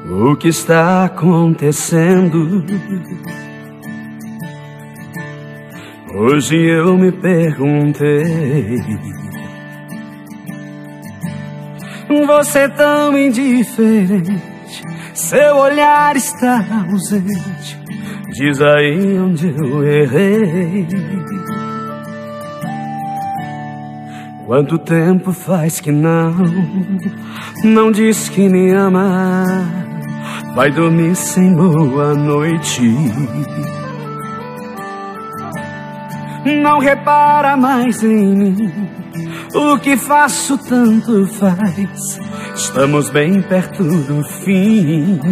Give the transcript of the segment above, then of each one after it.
O que está acontecendo? Hoje eu me perguntei. Você tão indiferente, seu olhar está ausente. Diz aí onde eu errei. Quanto tempo faz que não diz que me ama? Vai dormir sem boa noite. Não repara mais em mim. O que faço tanto faz. Estamos bem perto do fim.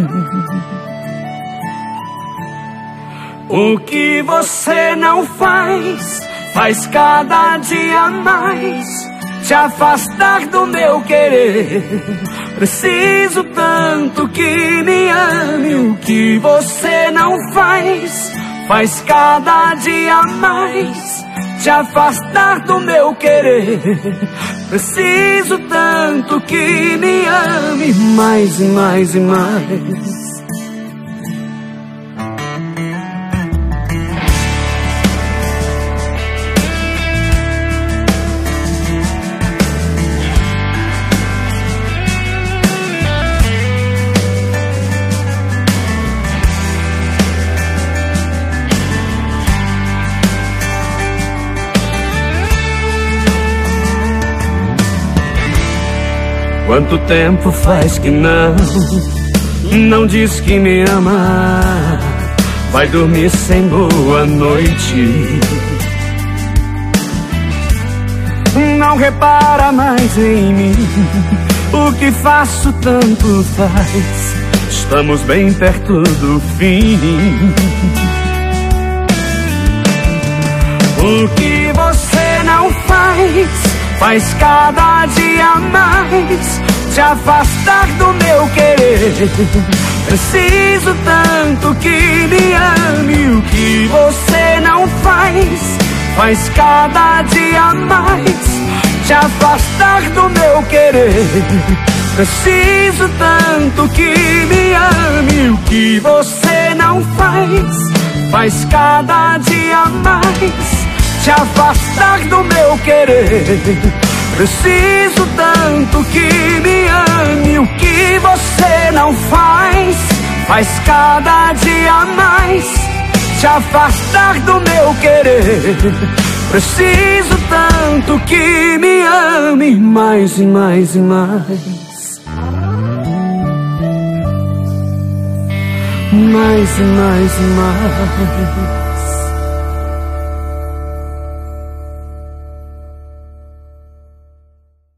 O que você não faz, faz cada dia mais te afastar do meu querer. Preciso tanto que me ame. O que você não faz, faz cada dia mais te afastar do meu querer. Preciso tanto que me ame mais e mais e mais. Quanto tempo faz que não diz que me ama? Vai dormir sem boa noite. Não repara mais em mim. O que faço tanto faz. Estamos bem perto do fim. O que você não faz cada dia mais te afastar do meu querer. Preciso tanto que me ame. O que você não faz cada dia mais te afastar do meu querer. Preciso tanto que me ame. O que você não faz cada dia mais te afastar do meu querer. Preciso tanto que me ame. O que você não faz cada dia mais te afastar do meu querer. Preciso tanto que me ame mais e mais e mais. Mais e mais e mais.